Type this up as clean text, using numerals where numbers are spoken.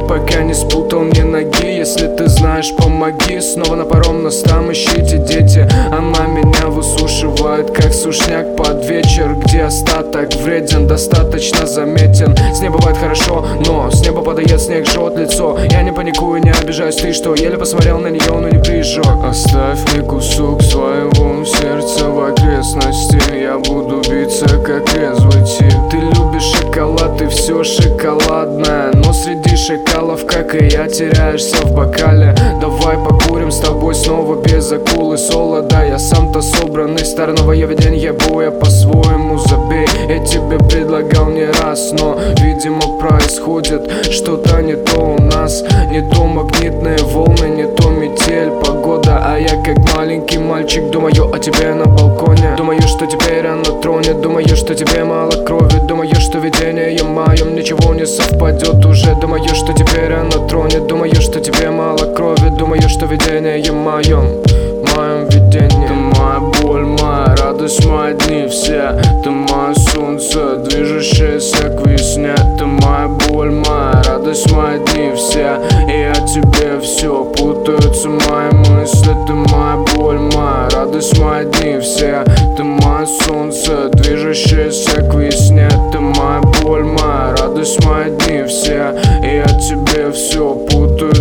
пока не спутал мне ноги. Если ты знаешь, помоги. Снова на паром нас там ищите, дети. Она меня высушивает, как сушняк под вечер, где остаток вреден, достаточно заметен. С ней бывает хорошо, но с неба падает снег, жжет лицо. Я не паникую, не обижаюсь, ты что? Еле посмотрел на нее, но не прижег. Оставь мне кусок своего сердца в окрестности. Я буду биться, как резвый тип. Ты любишь шоколад, и все шоколадное, но среди шакалов, как и я, теряешься в бокале. Давай покурим с тобой снова без акулы солода. Я сам-то собранный, старого я виденье боя по-своему забей. Я тебе предлагал не раз, но, видимо, происходит что-то не то у нас. Не то магнитные волны, не то метель, погода. А я как маленький мальчик думаю о тебе на балконе. Думаю, что теперь она тронет, думаю, что тебе мало крови. Думаю, что видение моем ничего не совпадет уже. Думаю, что теперь она тронет, думаю, что тебе мало крови. Думаю, что видение моем видении. Ты моя боль, моя радость, мои дни все. Ты мое солнце, движущееся к весне. Ты моя боль, моя радость, мои дни все. И о тебе все, путаются мои мысли. Ты моя боль, моя радость, мои дни все. Ты мое солнце, движущееся к весне. Ты моя боль, моя радость, мои дни все. И о тебе все, путаются